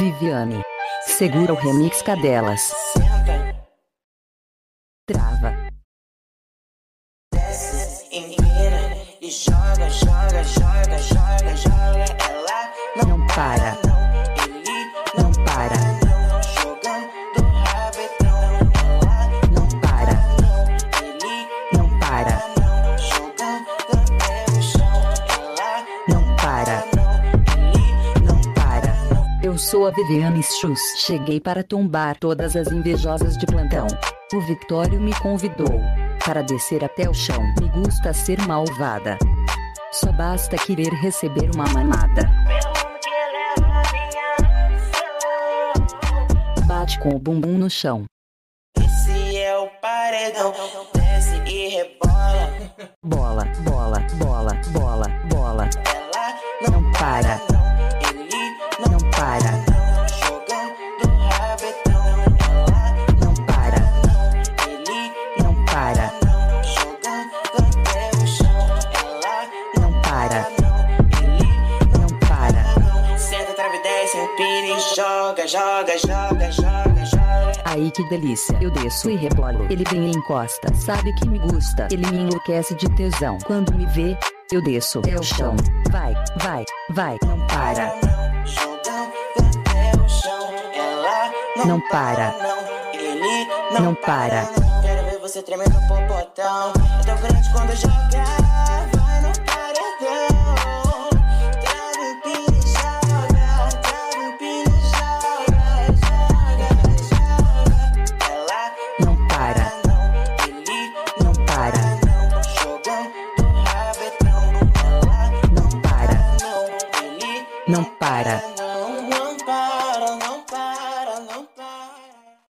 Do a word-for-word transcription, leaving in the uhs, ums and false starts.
Viviane. Segura o remix Cadelas. Trava. Desce, empina e joga, joga, joga, joga, joga. Ela não, Não para. não, ele Não para. não, jogando rabetão. Ela Não para. não, ele Não para. não, jogando até o chão. Ela Não para. não, ele Não para. Eu sou a Viviane Chus. Cheguei para tombar todas as invejosas de plantão. O Victório me convidou para descer até o chão. Me gusta ser malvada. Só basta querer receber uma mamada. Bate com o bumbum no chão. esse é o paredão. Desce e rebola. Bola, bola, bola, bola, bola. Ela Não para. não, ele Não para. não, jogando rabetão. Ela Não para. ele Não para. não, jogando até o chão. Ela Não para. ele Não para. senta, trava e desce, empina e joga, joga, joga, joga, joga. Aí que delícia. Eu desço e rebolo. Ele vem e encosta. Sabe que me gusta. Ele me enlouquece de tesão. Quando me vê, eu desço até o chão. Vai, vai, vai. Não para. Jogando até o chão. Ela Não para. não, ele não, Não para. não. Quero ver você tremendo no popotão. É tão grande quando joga, vai no paredão. Trava, empina e joga, trava, empina e joga, joga, joga. Ela Não para. não, ele Não para. não, jogando rabetão. Ela Não para. não, ele Não para.